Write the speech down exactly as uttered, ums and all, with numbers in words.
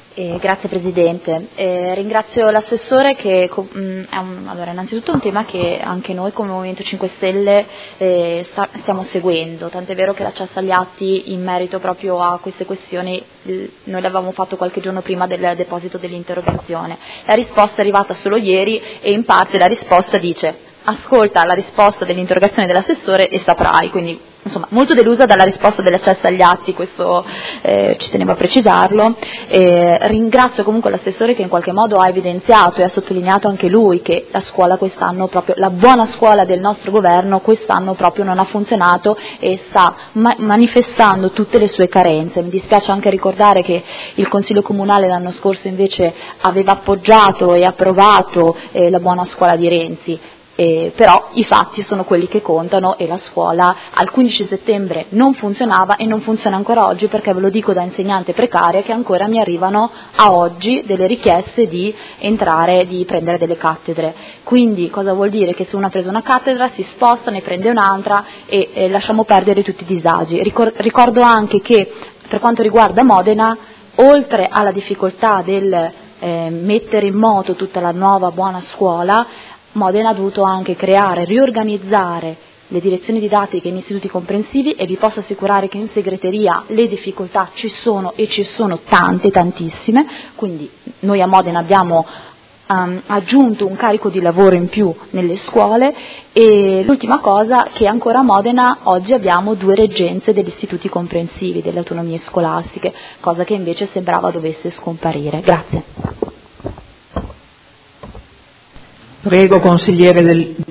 Eh, grazie Presidente, eh, ringrazio l'assessore che mh, è un, allora, innanzitutto un tema che anche noi come Movimento cinque Stelle eh, sta, stiamo seguendo, tant'è vero che l'accesso agli atti in merito proprio a queste questioni eh, noi l'avevamo fatto qualche giorno prima del deposito dell'interrogazione. La risposta è arrivata solo ieri e in parte la risposta dice ascolta la risposta dell'interrogazione dell'assessore e saprai, quindi insomma molto delusa dalla risposta dell'accesso agli atti, questo eh, ci tenevo a precisarlo. Eh, ringrazio comunque l'assessore che in qualche modo ha evidenziato e ha sottolineato anche lui che la scuola quest'anno, proprio la buona scuola del nostro governo quest'anno proprio non ha funzionato e sta ma- manifestando tutte le sue carenze. Mi dispiace anche ricordare che il Consiglio Comunale l'anno scorso invece aveva appoggiato e approvato eh, la buona scuola di Renzi. Eh, però i fatti sono quelli che contano e la scuola al quindici settembre non funzionava e non funziona ancora oggi, perché ve lo dico da insegnante precaria che ancora mi arrivano a oggi delle richieste di entrare, di prendere delle cattedre. Quindi cosa vuol dire? Che se uno ha preso una cattedra si sposta, ne prende un'altra e eh, lasciamo perdere tutti i disagi. Ricor- ricordo anche che per quanto riguarda Modena, oltre alla difficoltà del eh, mettere in moto tutta la nuova buona scuola, Modena ha dovuto anche creare, riorganizzare le direzioni didattiche in istituti comprensivi e vi posso assicurare che in segreteria le difficoltà ci sono e ci sono tante, tantissime, quindi noi a Modena abbiamo um, aggiunto un carico di lavoro in più nelle scuole e l'ultima cosa che ancora a Modena oggi abbiamo due reggenze degli istituti comprensivi, delle autonomie scolastiche, cosa che invece sembrava dovesse scomparire. Grazie. Prego, consigliere del